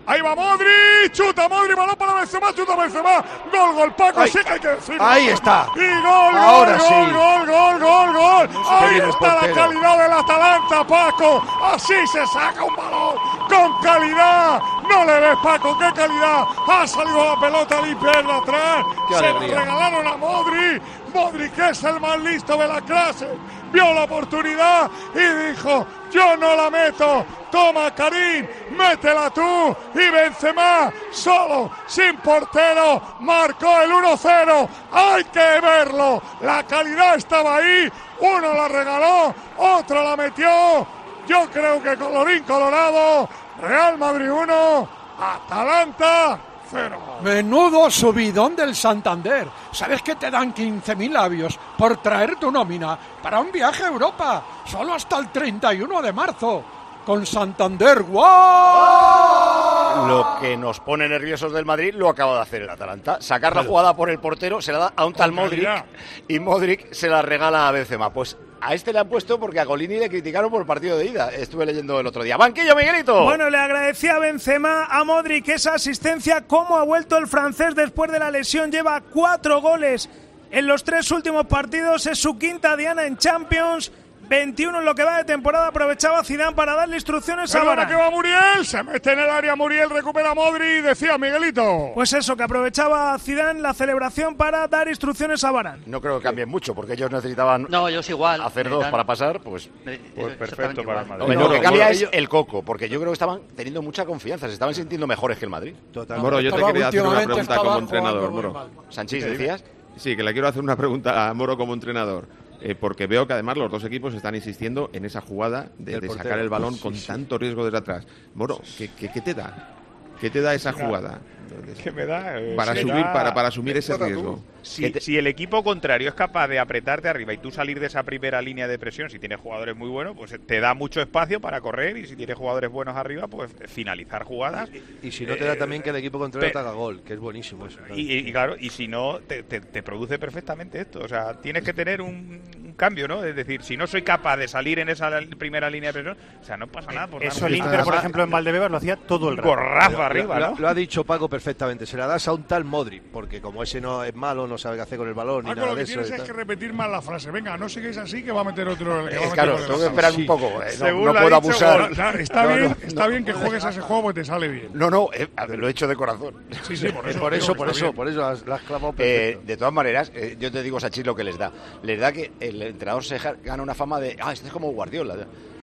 Ahí va Modric, chuta Modric, balón para Benzema, chuta Benzema. Gol, Paco, sí que hay que decirlo. Ahí está. Y gol. Ahí está la calidad del Atalanta, Paco. Así se saca un balón con calidad. No le ves, Paco, qué calidad. Ha salido la pelota limpia de atrás. Se lo regalaron a Modric. Modric es el más listo de la clase. Vio la oportunidad y dijo: yo no la meto. Toma, Karim, métela tú. Y Benzema, solo, sin portero, marcó el 1-0. Hay que verlo. La calidad estaba ahí. Uno la regaló, otro la metió. Yo creo que colorín colorado. Real Madrid 1, Atalanta 0. Menudo subidón del Santander. ¿Sabes que te dan 15.000 labios por traer tu nómina para un viaje a Europa? Solo hasta el 31 de marzo. Con Santander, ¡guau! Lo que nos pone nerviosos del Madrid lo acaba de hacer el Atalanta. Sacar la jugada por el portero, se la da a un tal Modric y Modric se la regala a Benzema. Pues a este le han puesto porque a Golini le criticaron por el partido de ida. Estuve leyendo el otro día. ¡Banquillo, Miguelito! Bueno, le agradecía a Benzema, a Modric esa asistencia. ¿Cómo ha vuelto el francés después de la lesión? Lleva 4 goles en los 3 últimos partidos. Es su quinta diana en Champions. 21 en lo que va de temporada. Aprovechaba Zidane para darle instrucciones a Varane. Que va Muriel, se mete en el área Muriel, recupera a Modric, decía Miguelito. Pues eso, que aprovechaba Zidane la celebración para dar instrucciones a Varane. No creo que cambien mucho, porque ellos necesitaban hacer 2 para pasar, pues perfecto para el Madrid. Lo que cambia es el coco, porque yo creo que estaban teniendo mucha confianza, se estaban sintiendo mejores que el Madrid. Moro, yo te quería hacer una pregunta como entrenador, Moro. Sanchís, ¿decías? Sí, que le quiero hacer una pregunta a Moro como entrenador. Porque veo que además los dos equipos están insistiendo en esa jugada de sacar el balón con tanto riesgo desde atrás. Moro, ¿qué te da? ¿Qué te da esa jugada? ¿Qué me da? Para asumir ese riesgo. Si el equipo contrario es capaz de apretarte arriba y tú salir de esa primera línea de presión, si tienes jugadores muy buenos, pues te da mucho espacio para correr, y si tienes jugadores buenos arriba, pues finalizar jugadas. Y si no te da también que el equipo contrario te haga gol, que es buenísimo eso. Y claro, y si no, te produce perfectamente esto. O sea, tienes que tener un cambio, ¿no? Es decir, si no soy capaz de salir en esa primera línea de presión, o sea, no pasa nada. Eso el Inter, por ejemplo, en Valdebebas lo hacía todo el rato. Gorrazo arriba, ¿no? Lo ha dicho Paco perfectamente. Se la das a un tal Modric, porque como ese no es malo, no sabe qué hacer con el balón ni Paco, nada lo de que eso. tienes es que repetir más la frase. Venga, no sigáis así, que va a meter otro. Claro, tengo que esperar un poco. No puedo abusar. Está bien que juegues a ese juego porque te sale bien. No, lo he hecho de corazón. Sí, por eso has clavado perfecto. De todas maneras, yo te digo, Sanchís, lo que les da. Les da que el entrenador se gana una fama de, este es como Guardiola.